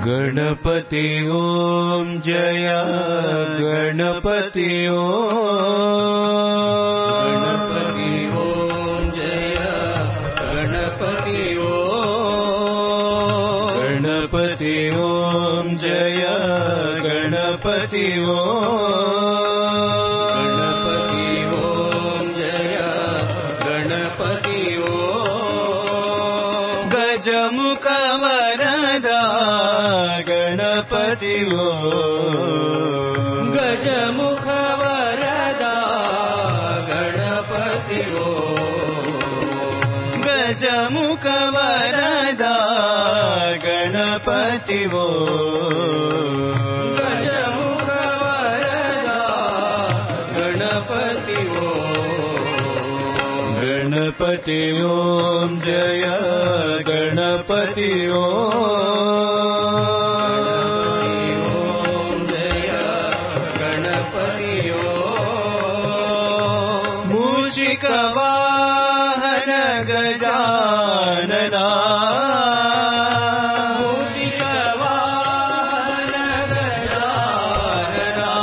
गणपति ओम जय गणपति गणपति ओम जय गणपति गणपति ओम जय गणपति गणपति ओम जय गणपति गजमुख वरदा गणपति गजमुख वरदा गणपति गजमुख वरदा गणपति गजमुख वरदा गणपति गणपति ओम जय गणपति ओम जय गणपति मूषिक वाहन गजानना मूषिक वाहन गजानना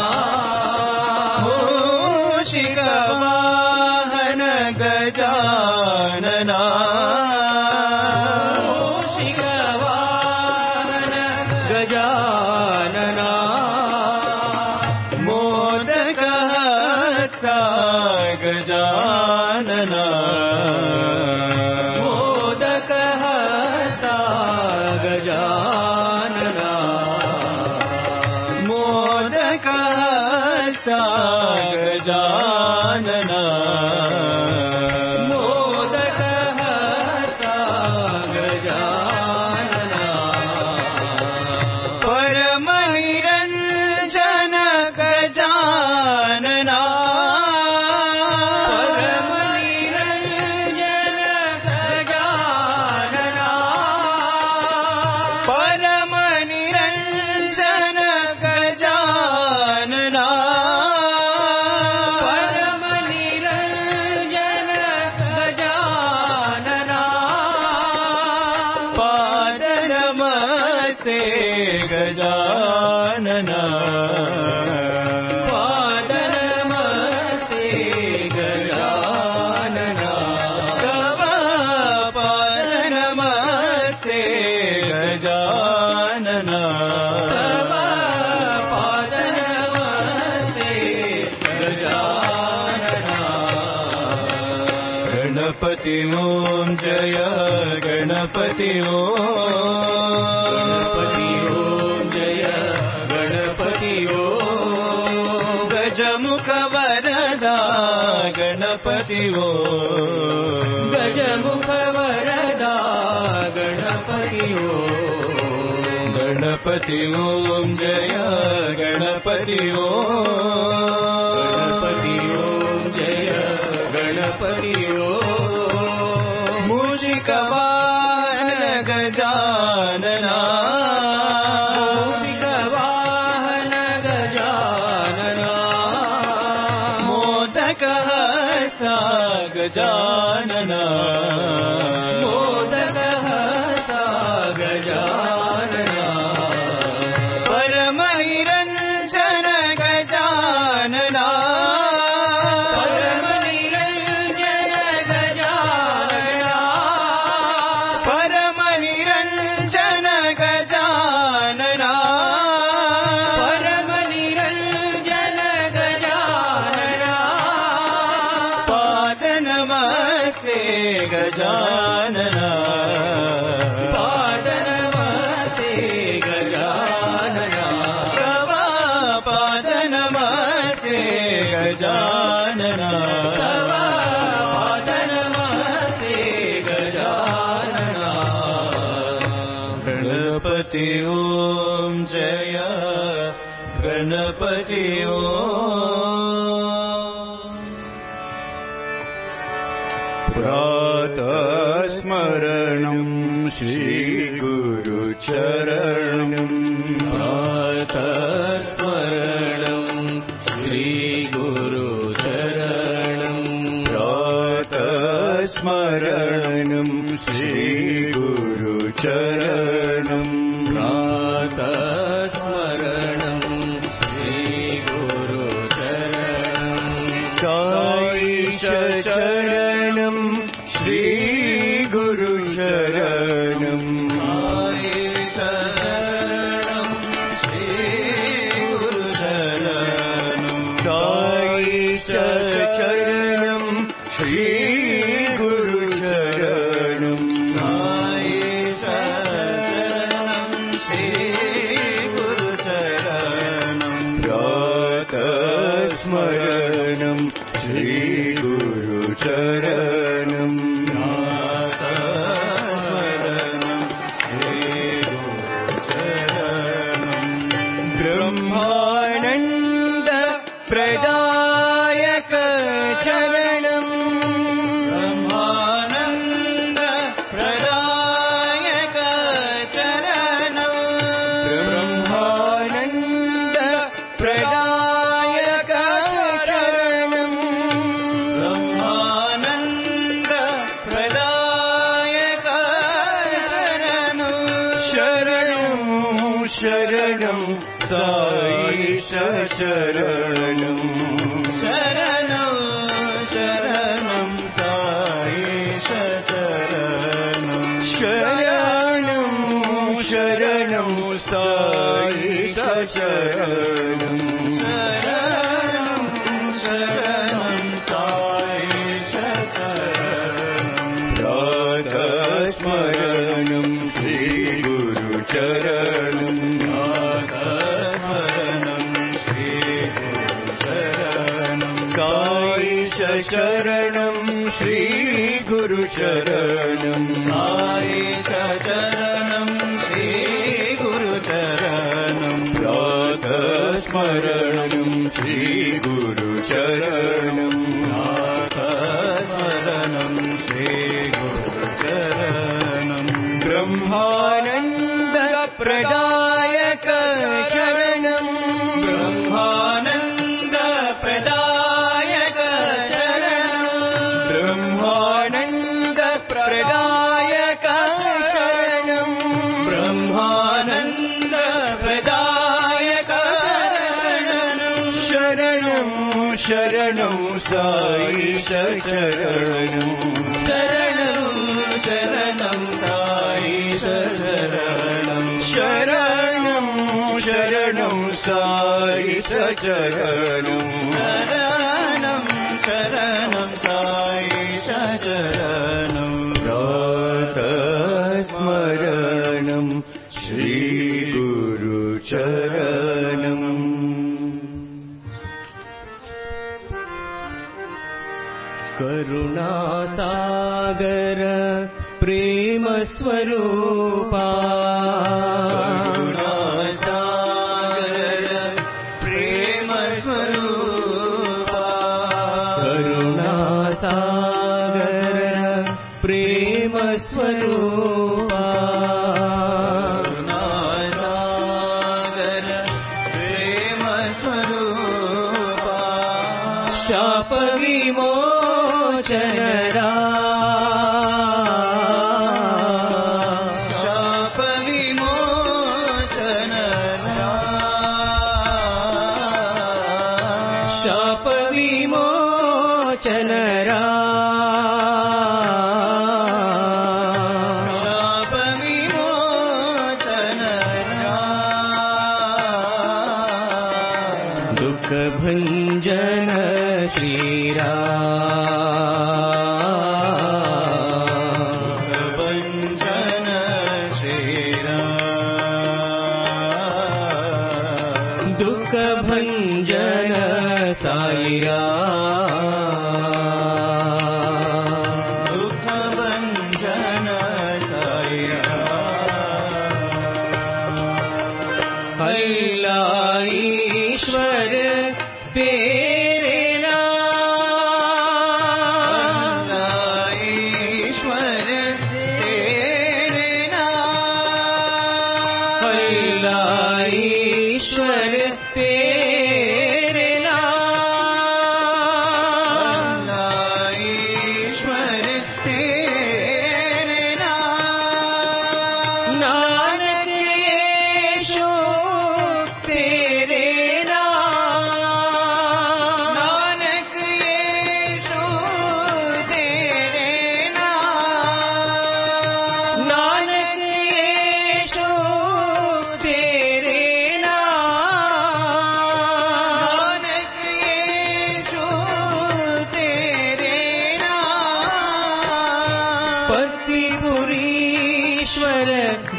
मूषिक वाहन गजानना गजानना मोदकहस्ता गजानना मोदकहस्ता गजानना मोदकहस्ता गजानना परमनिरञ्जन गजानना गजानना पादनमस्ते गजानना तव पादनमस्ते गजानना तव पादनमस्ते गजानना गणपति ओम जय गणपति गजमुख वरदा गणपति गजमुख वरदा गणपति गणपति ओम जय गणपति गणपति ओम जय गणपति मूषिक वाहन गजानना गजानना मोदकहस्ता गजानना परमनिरञ्जन गजानना परमनिरञ्जन गजानना परमनिरञ्जन गजानना परमनिरञ्जन गजानना नमस्ते गजानना पादनमस्ते गजानना प्रभा पादनमस्ते गजानना प्रभा पादनमस्ते गजानना गणपति ओम जय गणपति प्रातः स्मरणं श्रीगुरुचरणं प्रातः स्मरणं श्रीगुरुचरणं प्रातः स्मरणं श्रीगुरुचरणं प्रातः श्री गुरु शरणं साईश शरणं श्री गुरु शरणं साईश शरणं श्री गुरु शरणं प्रातस्मरणं श्री गुरु चरणं प्रातस्मरणं श्री गुरु चरणं ब्रह्मानन्द प्रदायक चरणं ब्रह्मानन्द प्रदायक चरणं ब्रह्मानन्द प्रदायक चरणं ब्रह्मानन्द प्रदायक चरणं शरणं शरणं साईश शरणं शरणं शरणं साईश शरणं शरणं शरणं साईश शरणं शरणं शरणं साईश शरणं प्रातस्मरणं श्री गुरु चरणं शरणं श्री गुरु शरणं साईश शरणं श्री गुरु चरणं प्रातस्मरणं श्री गुरु चरणं प्रातस्मरणं श्री गुरु चरणं ब्रह्मानन्द प्रदायक चरणं ब्रह्मानन्द प्रदायक ब्रह्मानन्द प्रदायक शरणं ब्रह्मानन्द प्रदायक शरणं शरणं साईश शरणं शरणं शरणं साईश शरणं शरणं शरणं साईश शरणं शरणं शरणं साईश शरणं प्रातस्मरणं श्री गुरु चरणं करुणासागर प्रेम स्वरूपा करुणासागर प्रेम स्वरूपा करुणासागर प्रेम स्वरूपा करुणासागर प्रेम स्वरूपा शाप विमोचनरा शाप विमोचनरा शाप विमोचनरा शाप विमोचनरा दुःख भंजन श्रीराम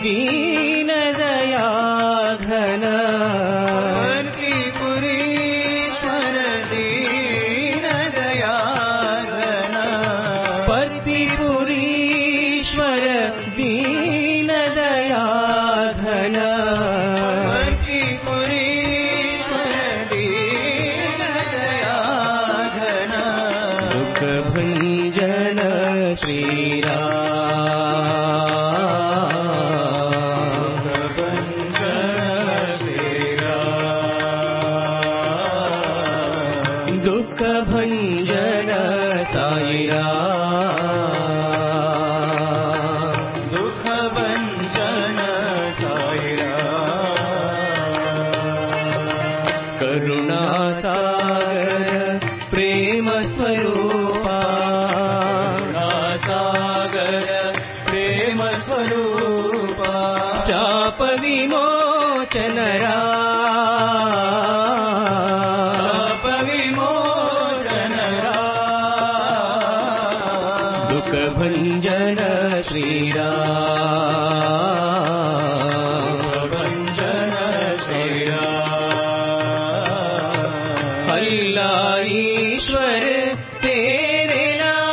दीन दया घन पतिपुरीश्वर दीन दया घन पतिपुरीश्वर दीन दया घन पतिपुरीश्वर दीन दया घन दुख भंजन श्री दुख भंजन साई राम दुख भंजन साई राम करुणा सागर प्रेम स्वरूपा सागर प्रेम स्वरूपा शाप विमोचन शाप विमोचन दुख भंजन श्री राम भंजन श्री राम अल्लाह ईश्वर तेरे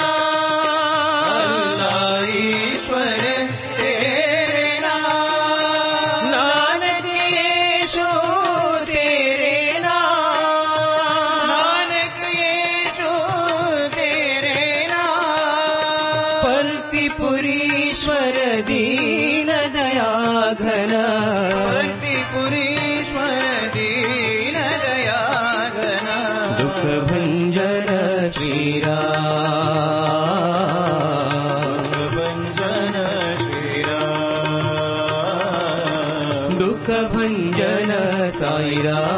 नाम अल्लाह ईश्वर तेरे नाम नानक यीशु तेरे नाम नानक यीशु तेरे नाम पतिपुरीश्वर दीन दया घन पतिपुरीश्वर दीन दया घन दुख भंजन श्री राम भंजन श्री राम दुख भंजन साई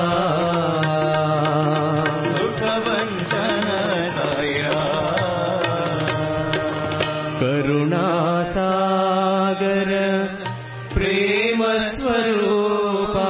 राम दुख भंजन साई राम करुणा सागर प्रेम स्वरूपा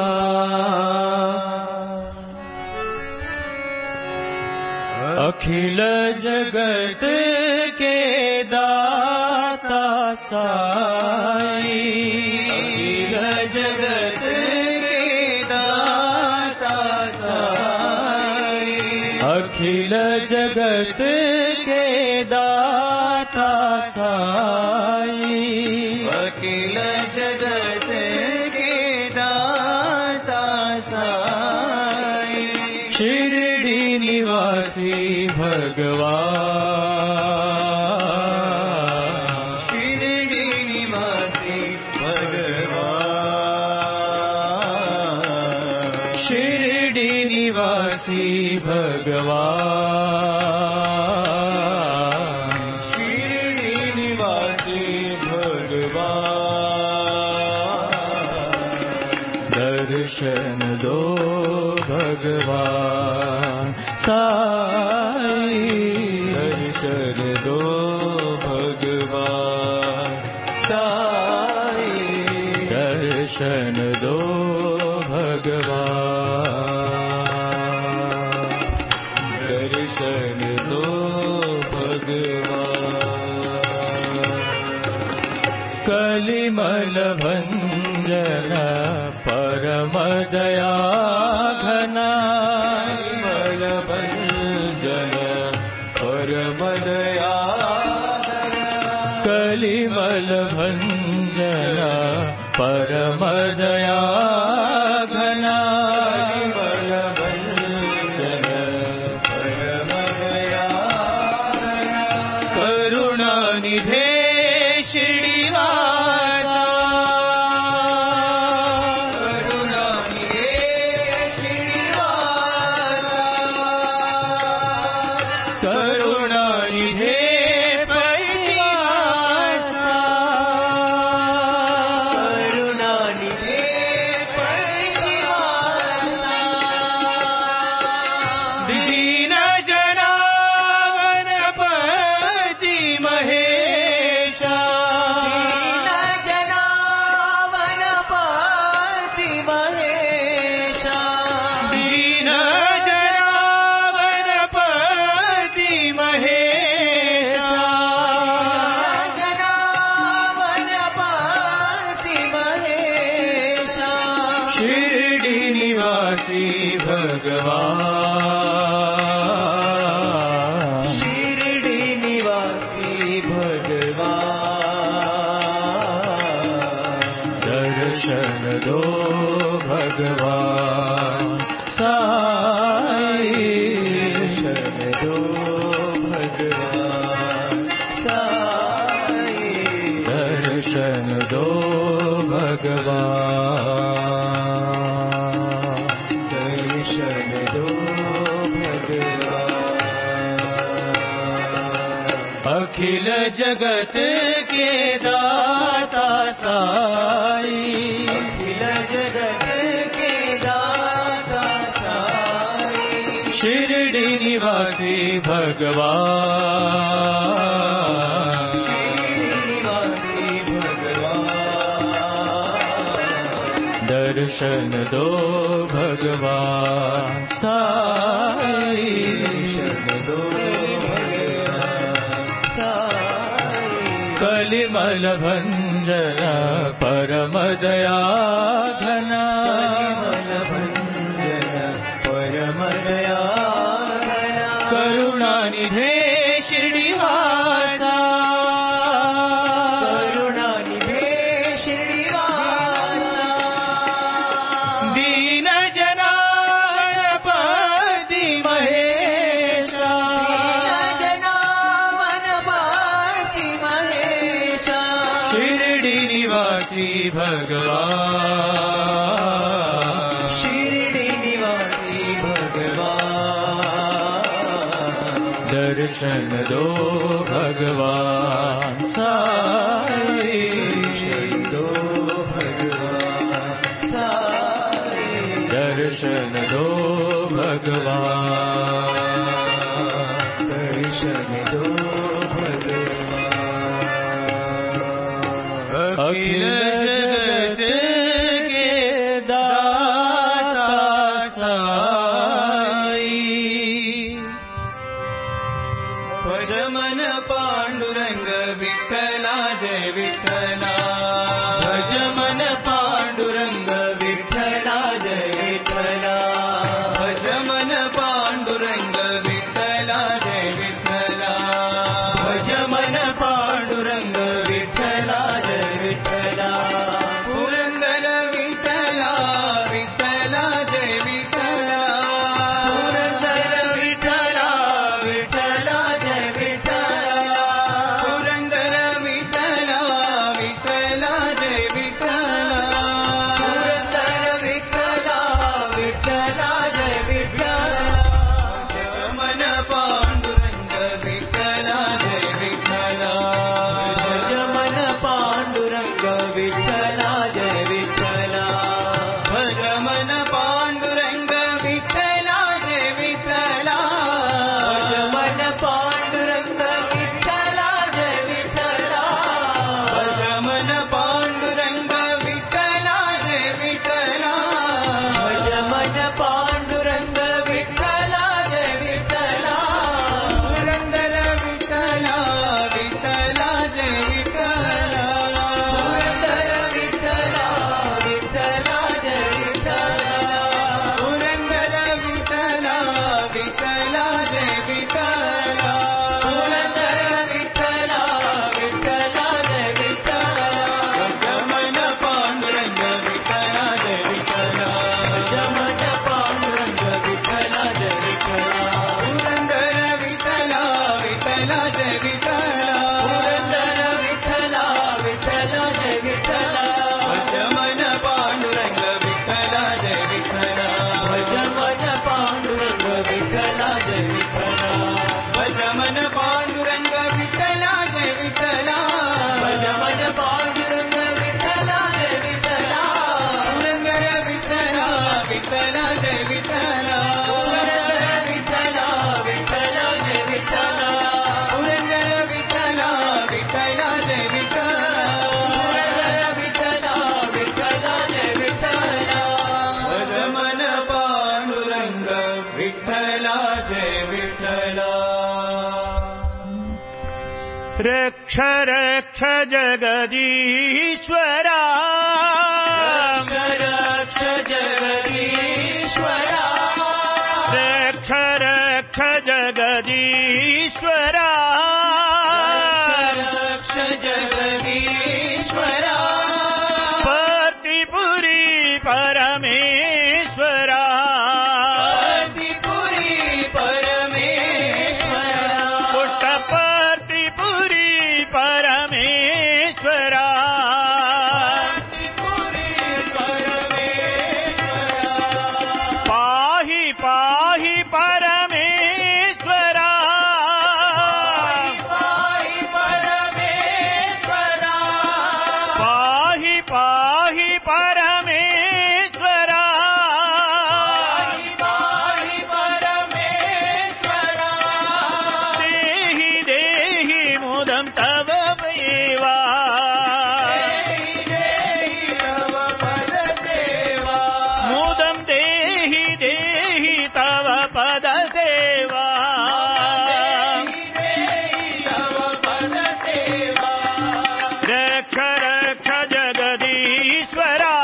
अखिल जगत के दाता साई अखिल जगत के दाता साई अखिल जगत के दाता साई अखिल जगत के दाता साई शिरडी निवासी भगवान शिरडी निवासी भगवान शिरडी निवासी भगवान शिरडी निवासी भगवान दर्शन दो भगवान साई दर्शन दो भगवान साई दर्शन दो भगवान दर्शन दो भगवान कलिमल भंजन परम दया घना कलिमल भंजन परम दया कलिमल भंजन परम दया घना कलिमल भंजन परम दया करुणा निधे श्रीवासा करुणा निधे श्रीवासा करुणा निधे परिवासा करुणा निधे परिवासा दीन जनावन पति महेशा दीन जनावन पति महेशा दीन जनावन पति महेशा जनावन पति महेशा भगवान दर्शन दो भगवान साई दर्शन दो भगवान साई दर्शन दो भगवान दर्शन दो भगवान अखिल जगत के दाता साई अखिल जगत के दाता साई शिरडी निवासी भगवान निवासी भगवान दर्शन दो भगवान साई दर्शन दो भगवान साई कलिमल भंजन परम दया घना परम दया करुणानिधे श्रीनिवासा करुणानिधे श्रीनिवासा दीन जनार्दपति महेशा जनावनपति महेशा शिरडी निवासी भगवान शिरडी निवासी भगवान दर्शन दो भगवान साई दो भगवान साई दर्शन दो भगवान दर्शन दो भगवान अखिल जगत के दाता साई भज मन पांडुरंग विठ्ठला जय विठ्ठला भज मन पांडुरंग विठ्ठला जय विठ्ठला भज मन पांडुरंग विठ्ठला जय विठ्ठला भज मन पांडुरंग विठ्ठला जय विठ्ठला पुरंदर विठ्ठला विठ्ठला जय विठ्ठला पुरंदर विठ्ठला विठ्ठला जय विठ्ठला पुरंदर विठ्ठला विठ्ठला जय विठ्ठला पुरंदर विठ्ठला विठ्ठला जय विठ्ठला मन पांडुरंग विठ्ठला जय विठ्ठला भज मन पांडुरंग विठ्ठला जय विठ्ठला भज मन पांडुरंग विठ्ठला जय विठ्ठला भज मन पांडुरंग विठ्ठला जय विठ्ठला भज मन पांडुरंग विठ्ठला जय विठ्ठला भज मन पांडुरंग विठ्ठला जय विठ्ठला पुरंदर विठ्ठला विठ्ठला जय विठ्ठला पुरंदर विठ्ठला विठ्ठला जय विठ्ठला पुरंदर विठ्ठला विठ्ठला जय विठ्ठला पुरंदर विठ्ठला विठ्ठला जय विठ्ठला भज मन पांडुरंग विठ्ठला जय विठ्ठला भज मन पांडुरंग विठ्ठला जय विठ्ठला पुरंदर विठ्ठला विठ्ठला जय विठ्ठला पुरंदर विठ्ठला विठ्ठला जय विठ्ठला भज मन पांडुरंग विठ्ठला जय विठ्ठला भज मन पांडुरंग विठ्ठला जय विठ्ठला भज मन पांडुरंग विठ्ठला जय विठ्ठला भज मन पांडुरंग विठ्ठला जय विठ्ठला पुरंदर विठ्ठला विठ्ठला जय विठ्ठला पुरंदर विठ्ठला विठ्ठला जय विठ्ठला पुरंदर विठ्ठला विठ्ठला जय विठ्ठला पुरंदर विठ्ठला विठ्ठला जय विठ्ठला भज मन पांडुरंग विठ्ठला जय विठ्ठला रक्ष रक्ष जगदीश्वरा रक्ष जगदीश्वरा रक्ष रक्ष जगदीश्वरा सेवा मुदं देहि देहि तव पद सेवा रक्ष रक्ष जगदीश्वरा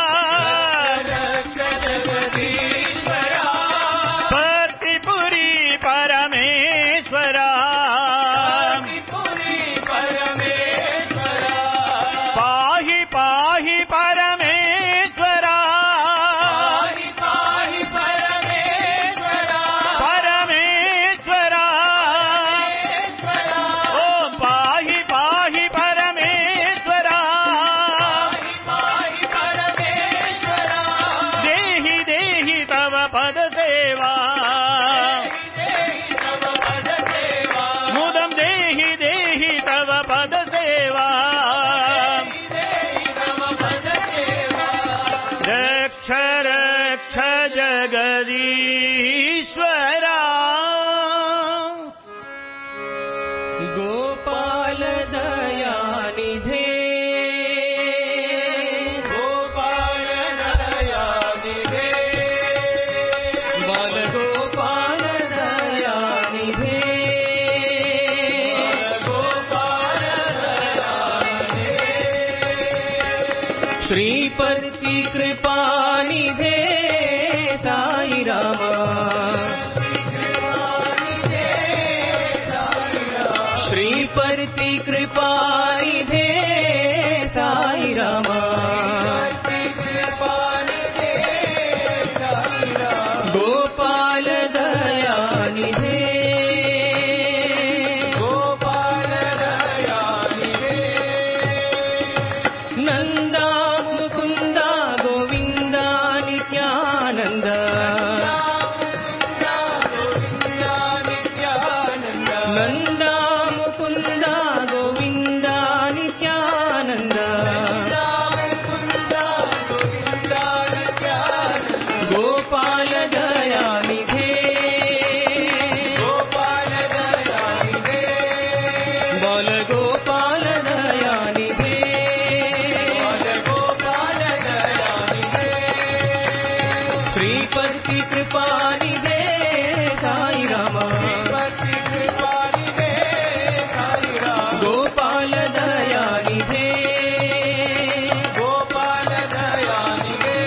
जगदीश्वरा गोपाल दयानिधे गोपाल दयानिधे बाल गोपाल दयानिधे गोपाल दयानिधे श्रीपद की कृपा निधे साई रामा श्रीपति कृपा निधे साई रामा गोपाल दया निधे गोपाल दया निधे नंदा मुकुंदा गोविंदा नित्यानंद नंदा मुकुंदा गोविंदा नित्यानंद गोपाल दया निधे गोपाल दया निधे बोल गोपाल दया निधे बोल गोपाल दया निधे श्रीपति कृपा निधे साई रामा गोपाल दया निधे गोपाल दया निधे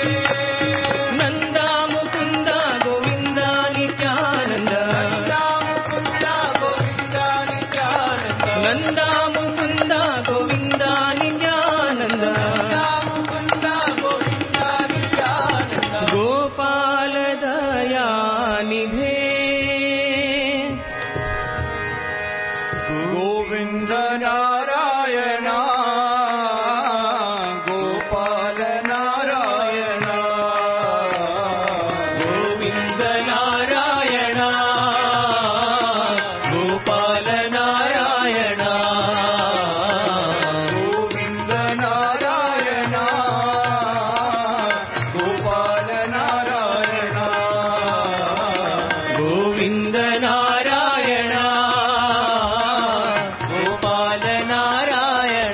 नंदा मुकुंदा गोविंदा नित्यानंद नंदा मुकुंदा गोविंदा नित्यानंद गोपाल दया निधे गोविंद नारायण गोपाल नारायण गोविंद नारायण गोपाल नारायण गोविंद नारायण गोपाल नारायण गोविंद नारायण गोपाल नारायण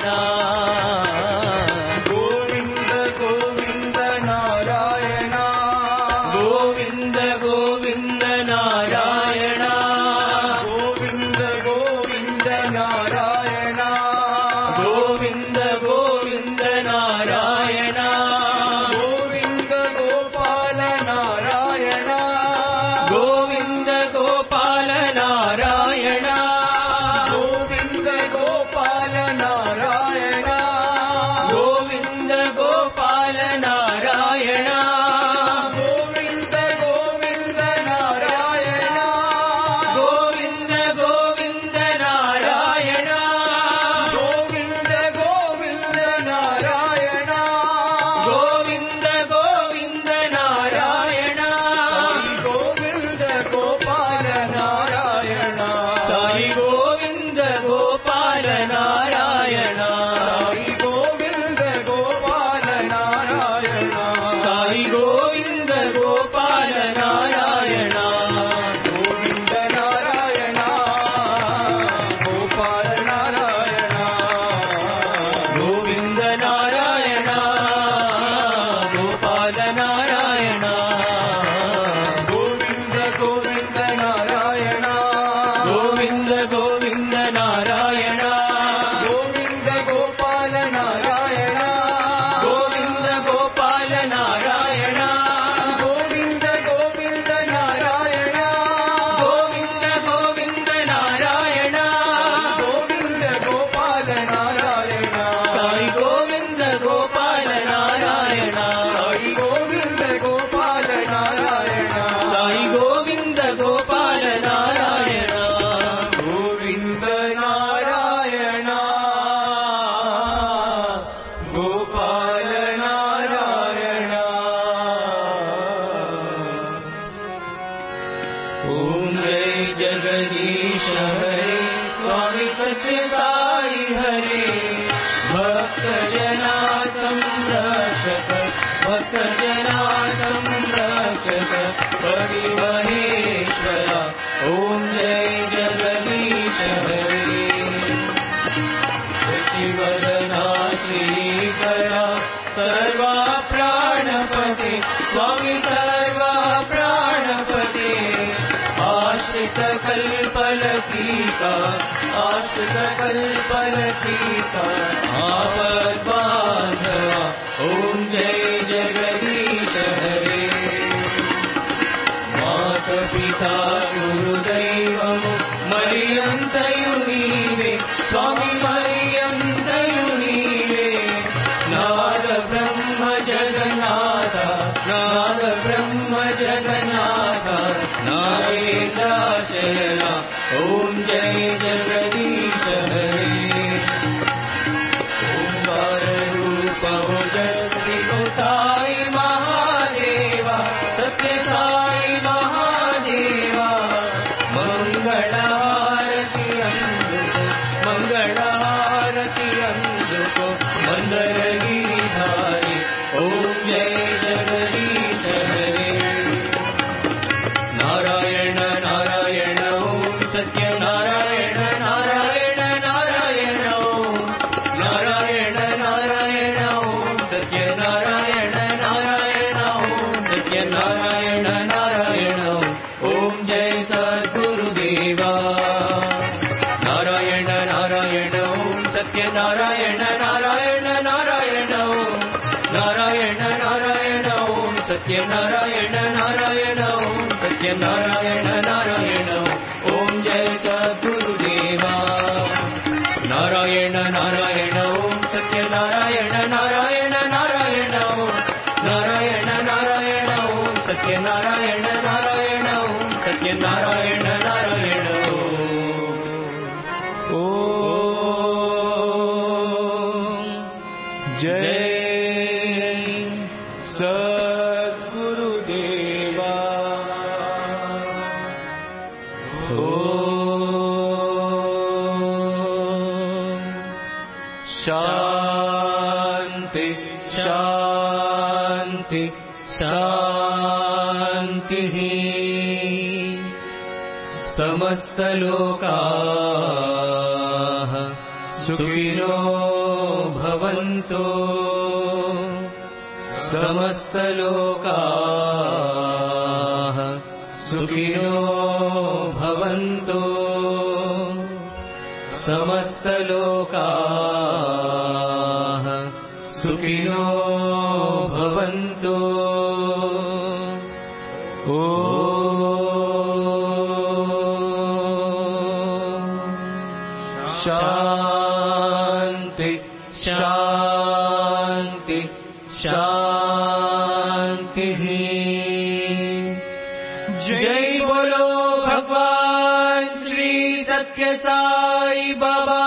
गोविंद गोविंद नारायण गोविंद गोविंद नारायण गोविंद गोविंद नारायण गोविंद गोविंद नारायण गोविंद गोपाल नारायण गोविंद गोपाल नारायण गोविंद गोपाल नारायण गोविंद गोपाल नारायण गोविंद गोविंद नारायण गोविंद गोविंद नारायण गोविंद गोविंद नारायण गोविंद गोविंद नारायण गोविंद गोपाल नारायण साई गोविंद गोपाल नारायण साई गोविंद गोपाल नारायण साई गोविंद गोपाल नारायण गोविंद नारायण गोपाल नारायण कल्पलतीता आपद्बान्धवा ॐ जय जगदीश हरे मातपिता गुरुदैवमु मरियन्तयु नीवे स्वामी मरियन्तयु नीवे नाद ब्रह्म जगन्नाथ नाद ब्रह्म जगन्नाथ नागेन्द्राशयना ॐ जय जगदीश हरे ओंकार रूप हो जगति को साई महादेवा सत्य साई महादेवा मंगलारती अंधुको मंगलारती अंधुको मंदर गिरिधारी ॐ जय जगदीश हरे नारायण नारायण ॐ सत्य नारायण नारायण नारायण ॐ नारायण नारायण ॐ सत्य नारायण नारायण ॐ सत्य नारायण नारायण ॐ जय सद्गुरुदेवा नारायण नारायण ॐ सत्य नारायण नारायण नारायण ॐ नारायण नारायण ॐ सत्य नारायण नारायण ॐ सत्य नारायण नारायण ॐ जय सद्गुरुदेवा नारायण नारायण ॐ सत्य नारायण नारायण नारायण ॐ नारायण नारायण ॐ सत्य नारायण नारायण ॐ सत्य नारायण नारायण ॐ जय सद्गुरुदेवा शांति शांति शांति समस्त लोकाः सुखिनो भवन्तु समस्त लोकाः सुखिनो भवन्तु समस्त लोकाः सुखिनो भवन्तु शांति शांति शांति जय बोलो भगवान श्री सत्य साई बाबा